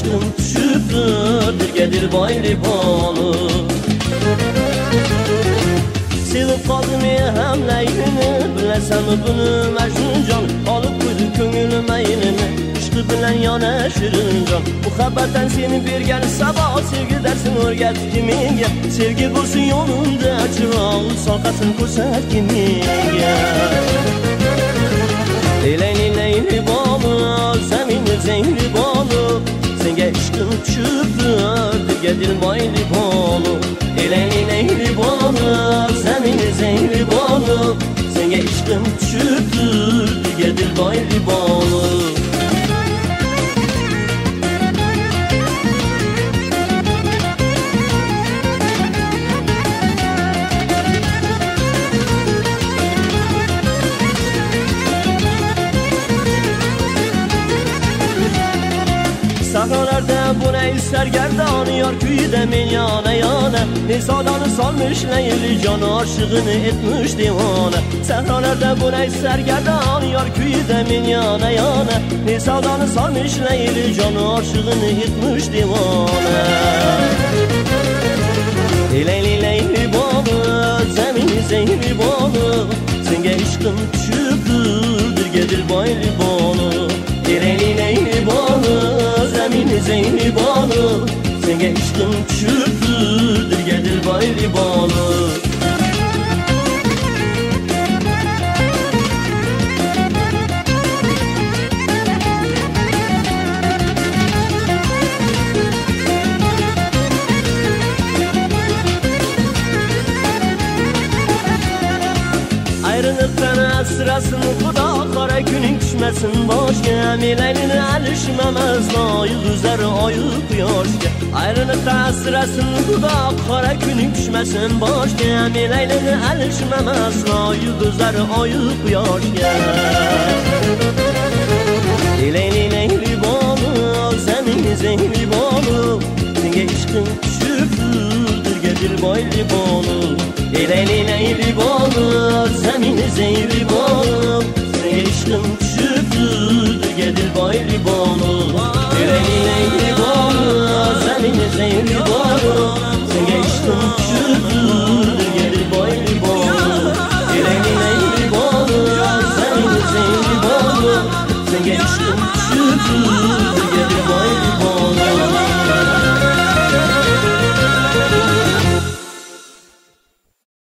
ishqim tushibdir dilga dilboyli bonu. Sevib qoldim ham laylini, bilasanmi buni Majnunjon, olib qo'ydi ko'nglim aynini, ishqi bilan yana shirinjon. Muhabbatdan seni bergan sabo, sevgi darsini o'rgatdi menga, sevgi bo'lsin yo'limda chiroq, soqasini ko'rsatdi menga. Layli layli bonu, zaminni zengli bonu, senga ishqim tushibdir dilga dilboyli bonu. Layli layli bonu, zaminni zengli bonu, senga ishqim tushibdir dilga dilboyli bonu. Sahrolarda bunay sargardon, yor kuyida men yana yana, Nisodoni solmish layli jon, oshig'ini etmish devona. Sahrolarda bunay sargardon, yor kuyida men yana yana, Nisodoni solmish layli jon, oshig'ini etmish devona. Layli layli bonu, zaminni zengli bonu, senga ishqim tushibdir dilga dilboyli bonu. Layli layli bonu, zaminni zengli bonu, senga ishqim tushibdir dilga dilboyli bonu. Ayrılıktan asrasın Xudo, qora kuning tushmasin boshga, melaynini alishmamiz yulduzlar oyu quyoshga. Ayrılıkdan asrasın Xudo, qora kuning tushmasin boshga, melaynini alishmamiz yulduzlar oyu quyoshga. Layli layli bonu, zaminni zengli bonu, senga ishqim tushibdir dilga dilboyli bonu. Layli layli bonu, zaminni zengli bonu, senga ishqim tushibdir dilga dilboyli bonu. Layli layli bonu, zaminni zengli bonu, senga ishqim tushibdir dilga dilboyli bonu. Layli layli bonu, zaminni zengli bonu, senga ishqim tushibdir